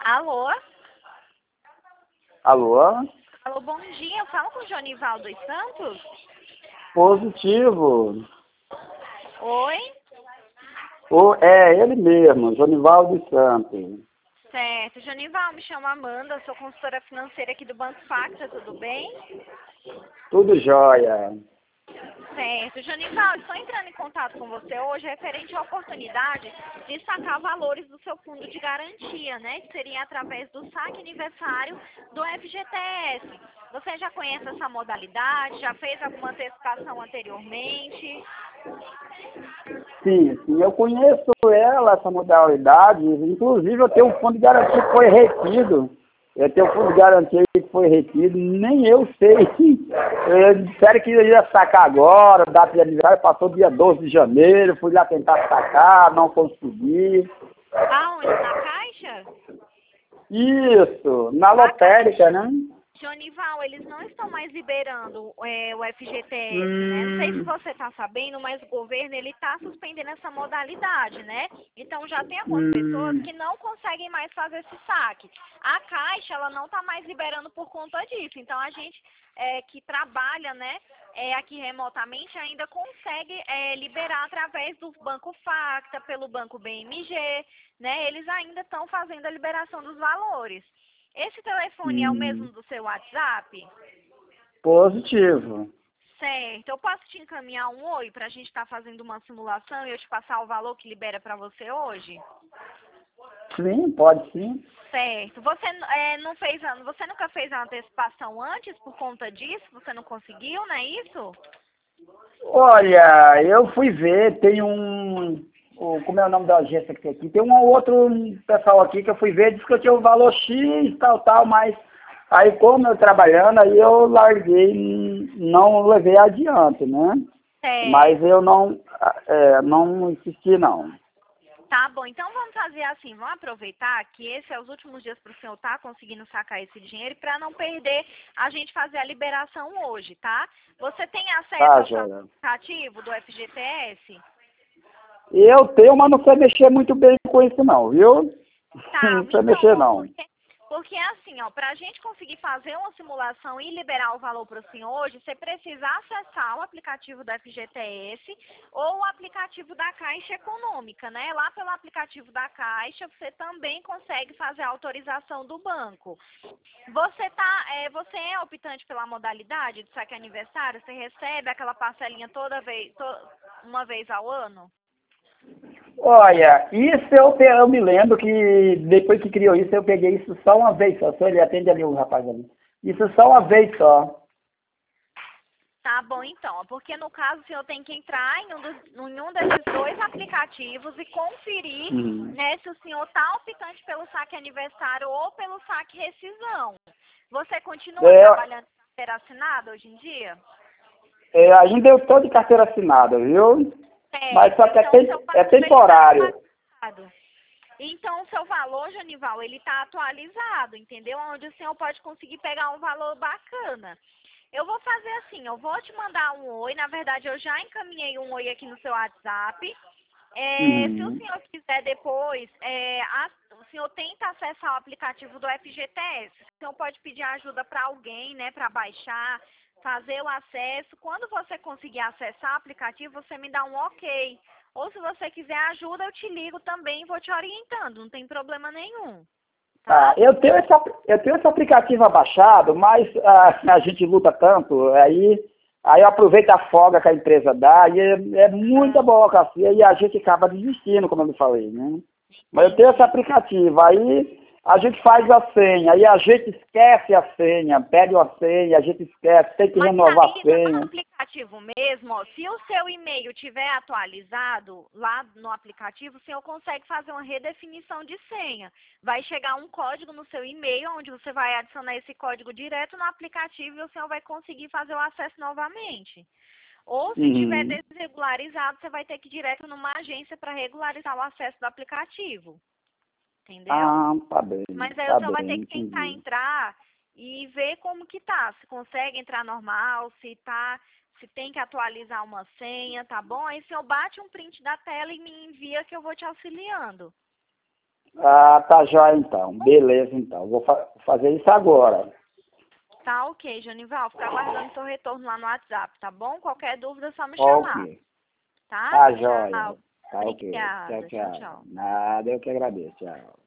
Alô? Alô? Alô, bom dia. Eu falo com o Jonival dos Santos? Positivo. Oi? É ele mesmo, Jonivaldo Santos. Certo. Jonival, me chamo Amanda, sou consultora financeira aqui do Banco Facta, tudo bem? Tudo jóia. Certo. Jonival, estou entrando em contato com você hoje referente à oportunidade de sacar valores do seu fundo de garantia, né? Que seria através do saque aniversário do FGTS. Você já conhece essa modalidade? Já fez alguma antecipação anteriormente? Sim, eu conheço essa modalidade. Inclusive, eu tenho um fundo de garantia que foi retido. Eu tenho um fundo de garantia que foi retido. Nem eu sei. Disseram que ia sacar agora, data de aniversário, passou dia 12 de janeiro. Fui lá tentar sacar, não consegui. Aonde? Na Caixa? Isso, na lotérica, né? Jonival, eles não estão mais liberando o FGTS, né? Não sei se você está sabendo, mas o governo ele está suspendendo essa modalidade, né? Então já tem algumas pessoas que não conseguem mais fazer esse saque. A Caixa ela não está mais liberando por conta disso. Então a gente que trabalha, né? Aqui remotamente ainda consegue liberar através do Banco Facta, pelo Banco BMG, né? Eles ainda estão fazendo a liberação dos valores. Esse telefone é o mesmo do seu WhatsApp? Positivo. Certo. Eu posso te encaminhar um oi para a gente estar fazendo uma simulação e eu te passar o valor que libera para você hoje? Sim, pode sim. Certo. Você você nunca fez a antecipação antes por conta disso? Você não conseguiu, não é isso? Olha, eu fui ver, tem como é o nome da agência que tem aqui? Tem um outro pessoal aqui que eu fui ver, disse que eu tinha o valor X, tal, mas aí como eu trabalhando, aí eu larguei, não levei adiante, né? Mas Certo. eu não insisti não. Tá bom, então vamos fazer assim, vamos aproveitar que esse é os últimos dias para o senhor estar conseguindo sacar esse dinheiro para não perder a gente fazer a liberação hoje, tá? Você tem acesso Tá, ao seu Joia? aplicativo do FGTS? Eu tenho, mas não sei mexer muito bem com isso não, viu? Tá, Não sei mexer então, não. porque assim, ó, para a gente conseguir fazer uma simulação e liberar o valor para o senhor hoje, você precisa acessar o aplicativo do FGTS ou o aplicativo da Caixa Econômica, né? Lá pelo aplicativo da Caixa, você também consegue fazer a autorização do banco. Você é optante pela modalidade de saque aniversário? Você recebe aquela parcelinha uma vez ao ano? Olha, isso eu me lembro que depois que criou isso, eu peguei isso só uma vez só. Só ele atende ali o rapaz ali. Isso só uma vez só. Tá bom, então. Porque no caso o senhor tem que entrar em um desses dois aplicativos e conferir, Uhum. né, se o senhor está optante pelo saque aniversário ou pelo saque rescisão. Você continua É, trabalhando em carteira assinada hoje em dia? ainda eu estou de carteira assinada, viu? Mas Certo. só que Então o seu é valor ele está temporário. atualizado. Então o seu valor, Janival, ele está atualizado, entendeu? Onde o senhor pode conseguir pegar um valor bacana. Eu vou fazer assim, eu vou te mandar um oi. Na verdade, eu já encaminhei um oi aqui no seu WhatsApp. Se o Uhum. senhor quiser depois, o senhor tenta acessar o aplicativo do FGTS. O senhor pode pedir ajuda para alguém, né, para baixar, fazer o acesso. Quando você conseguir acessar o aplicativo, você me dá um ok. Ou se você quiser ajuda, eu te ligo também e vou te orientando. Não tem problema nenhum, Ah, tá? eu tenho esse aplicativo abaixado, mas a gente luta tanto, aí eu aproveito a folga que a empresa dá, e é muita burocracia e a gente acaba desistindo, como eu lhe falei, né? Mas eu tenho esse Entendi. aplicativo, aí a gente faz a senha, aí a gente esquece a senha, pede uma senha, a gente esquece, tem que Mas renovar a aí no senha. aplicativo mesmo, ó, se o seu e-mail tiver atualizado lá no aplicativo, o senhor consegue fazer uma redefinição de senha. Vai chegar um código no seu e-mail, onde você vai adicionar esse código direto no aplicativo e o senhor vai conseguir fazer o acesso novamente. Ou se tiver Uhum. desregularizado, você vai ter que ir direto numa agência para regularizar o acesso do aplicativo. Entendeu? Ah, Mas aí o tá senhor vai ter bem, que tentar entendi. entrar e ver como que tá. Se consegue entrar normal, se tem que atualizar uma senha, tá bom? Aí o senhor bate um print da tela e me envia que eu vou te auxiliando. Ah, tá jóia então. Beleza então. Vou fazer isso agora. Tá ok, Jonival. Ficar aguardando seu retorno lá no WhatsApp, tá bom? Qualquer dúvida é só me chamar. Ok. Tá? Tá jóia. Tchau. Tá ok. Tchau, Obrigada. Tchau, tchau. tchau. Nada, eu que agradeço. Tchau.